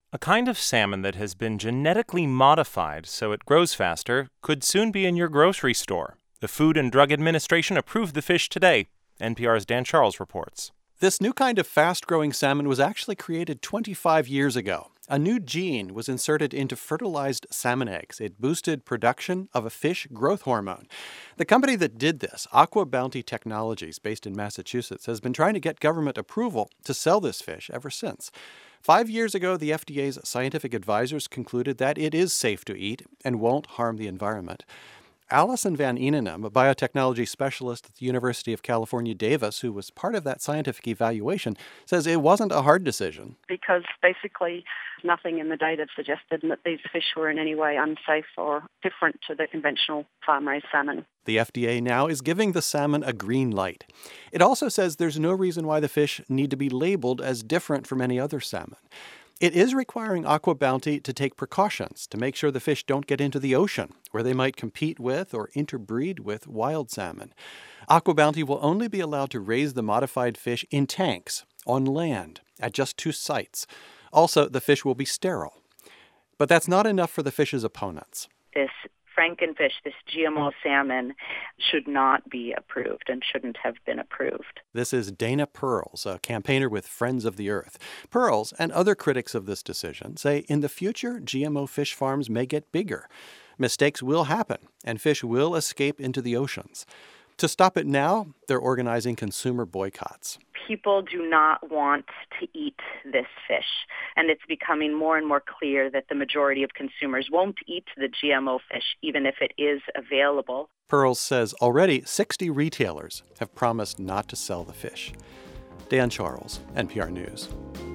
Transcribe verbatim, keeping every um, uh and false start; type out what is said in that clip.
A kind of salmon that has been genetically modified so it grows faster could soon be in your grocery store. The Food and Drug Administration approved the fish today. N P R's Dan Charles reports. This new kind of fast-growing salmon was actually created twenty-five years ago. A new gene was inserted into fertilized salmon eggs. It boosted production of a fish growth hormone. The company that did this, Aqua Bounty Technologies, based in Massachusetts, has been trying to get government approval to sell this fish ever since. Five years ago, the F D A's scientific advisors concluded that it is safe to eat and won't harm the environment. Allison Van Eenenum, a biotechnology specialist at the University of California, Davis, who was part of that scientific evaluation, says it wasn't a hard decision. Because basically nothing in the data suggested that these fish were in any way unsafe or different to the conventional farm-raised salmon. The F D A now is giving the salmon a green light. It also says there's no reason why the fish need to be labeled as different from any other salmon. It is requiring Aqua Bounty to take precautions to make sure the fish don't get into the ocean, where they might compete with or interbreed with wild salmon. Aqua Bounty will only be allowed to raise the modified fish in tanks, on land, at just two sites. Also, the fish will be sterile. But that's not enough for the fish's opponents. This Frankenfish, this G M O salmon, should not be approved and shouldn't have been approved. This is Dana Pearls, a campaigner with Friends of the Earth. Pearls and other critics of this decision say in the future, G M O fish farms may get bigger. Mistakes will happen, and fish will escape into the oceans. To stop it now, they're organizing consumer boycotts. People do not want to eat this fish, and it's becoming more and more clear that the majority of consumers won't eat the G M O fish, even if it is available. Pearls says already sixty retailers have promised not to sell the fish. Dan Charles, N P R News.